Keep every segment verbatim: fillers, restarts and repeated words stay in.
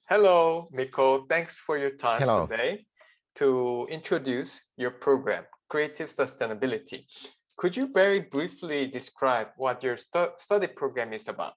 Hello, Miko. Thanks for your time Hello. today to introduce your program, Creative Sustainability. Could you very briefly describe what your stu study program is about?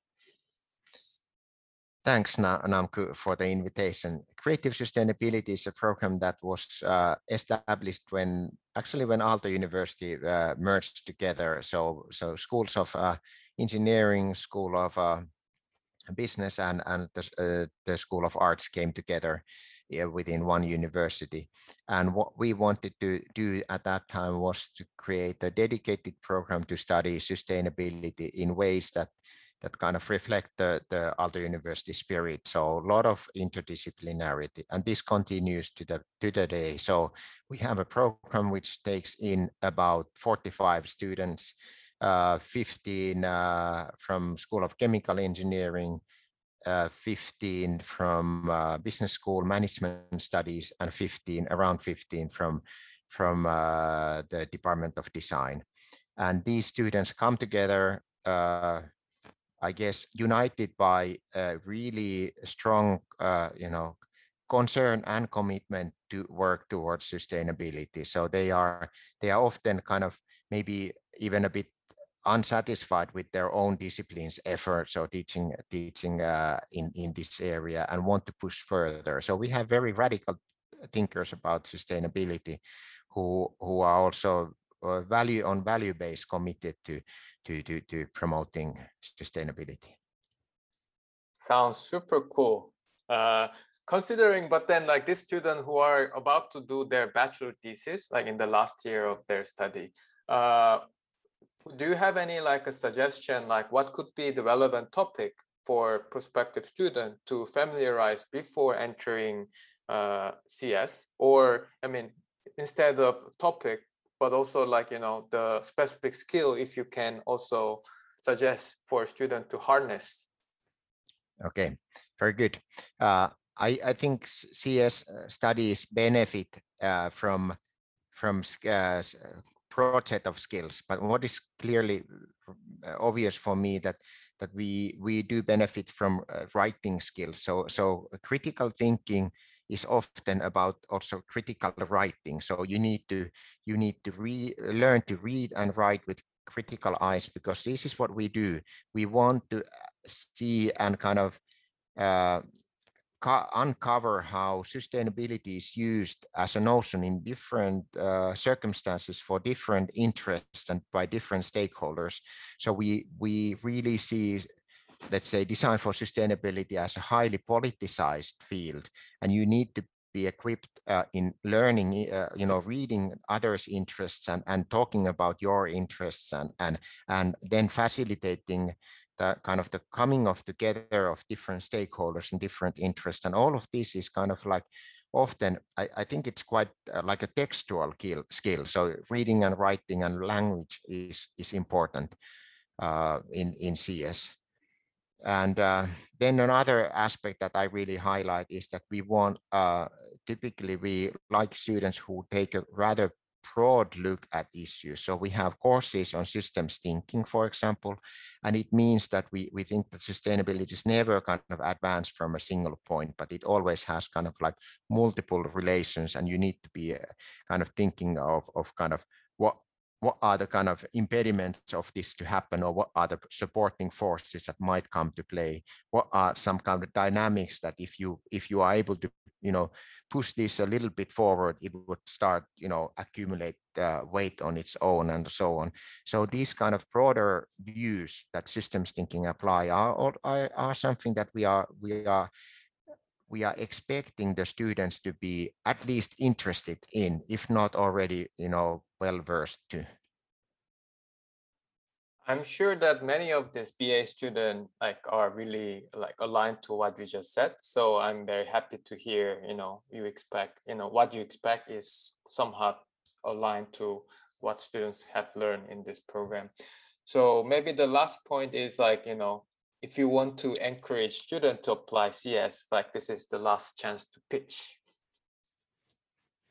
Thanks, Na- Namku, for the invitation. Creative Sustainability is a program that was uh, established when actually when Aalto University uh, merged together. So, so schools of uh, engineering, school of uh, business, and and the, uh, the School of Arts came together uh, within one university. And what we wanted to do at that time was to create a dedicated program to study sustainability in ways that that kind of reflect the, the Aalto University spirit. So a lot of interdisciplinarity, and this continues to the to the day. So we have a program which takes in about forty-five students, uh, fifteen uh, from School of Chemical Engineering, uh, fifteen from uh, Business School Management Studies, and fifteen, around fifteen from, from uh, the Department of Design. And these students come together, uh, I guess, united by a really strong, uh, you know, concern and commitment to work towards sustainability. So they are they are often kind of maybe even a bit unsatisfied with their own discipline's efforts or teaching teaching uh, in in this area and want to push further. So we have very radical thinkers about sustainability who who are also uh, value on value based committed to to to to promoting sustainability. Sounds super cool. Uh, considering, but then like this student who are about to do their bachelor thesis, like in the last year of their study, uh, do you have any like a suggestion, like what could be the relevant topic for prospective student to familiarize before entering uh, C S? Or, I mean, instead of topic, but also like, you know, the specific skill, if you can also suggest for a student to harness. Okay, very good. Uh, I, I think C S studies benefit uh, from from uh, broad set of skills, but what is clearly obvious for me that that we we do benefit from uh, writing skills. So so critical thinking is often about also critical writing. So you need to you need to re learn to read and write with critical eyes, because this is what we do. We want to see and kind of uh, uncover how sustainability is used as a notion in different uh, circumstances for different interests and by different stakeholders. So we we really see, let's say, design for sustainability as a highly politicized field, and you need to be equipped uh, in learning, uh, you know, reading others' interests and, and talking about your interests, and and and then facilitating the kind of the coming of together of different stakeholders and different interests. And all of this is kind of like often, I, I think it's quite uh, like a textual skill. So reading and writing and language is, is important uh, in, in C S. And uh, then another aspect that I really highlight is that we want, uh, typically we like students who take a rather broad look at issues. So we have courses on systems thinking, for example, and it means that we, we think that sustainability is never kind of advanced from a single point, but it always has kind of like multiple relations, and you need to be uh, kind of thinking of, of kind of what what are the kind of impediments of this to happen, or what are the supporting forces that might come to play? What are some kind of dynamics that if you if you are able to, you know, push this a little bit forward, it would start, you know, accumulate uh, weight on its own, and so on. So these kind of broader views that systems thinking apply are are, are something that we are we are we are expecting the students to be at least interested in, if not already, you know, well versed to. I'm sure that many of these B A students like are really like aligned to what we just said. So I'm very happy to hear, you know, you expect, you know, what you expect is somehow aligned to what students have learned in this program. So maybe the last point is like, you know, if you want to encourage students to apply C S, like this is the last chance to pitch.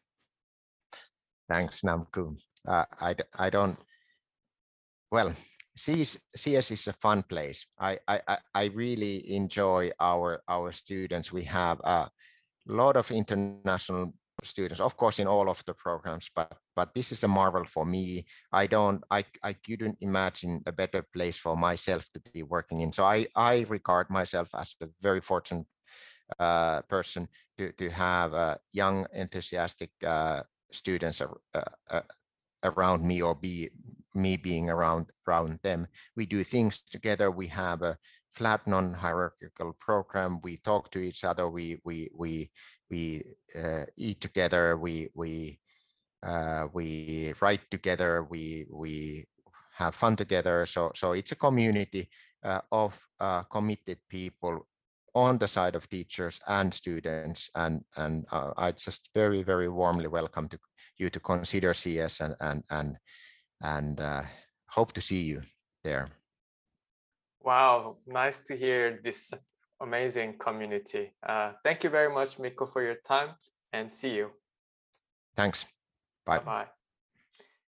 Thanks, Namku. Uh, I, I don't, well, C S, C S is a fun place. I, I, I- I really enjoy our, our students. We have a lot of international students, of course, in all of the programs, but, but this is a marvel for me. I don't, I, I couldn't imagine a better place for myself to be working in. So I, I regard myself as a very fortunate uh, person to, to have uh, young, enthusiastic uh, students uh, uh, around me, or be me being around around them. We do things together. We have a flat, non-hierarchical program. We talk to each other. We we we we uh, eat together. We we uh, we write together. We we have fun together. So so it's a community uh, of uh, committed people on the side of teachers and students, and and uh, I just very very warmly welcome to you to consider C S, and and and and uh, hope to see you there. Wow, nice to hear this amazing community. Uh, thank you very much, Mikko, for your time, and see you. Thanks. Bye. Bye-bye.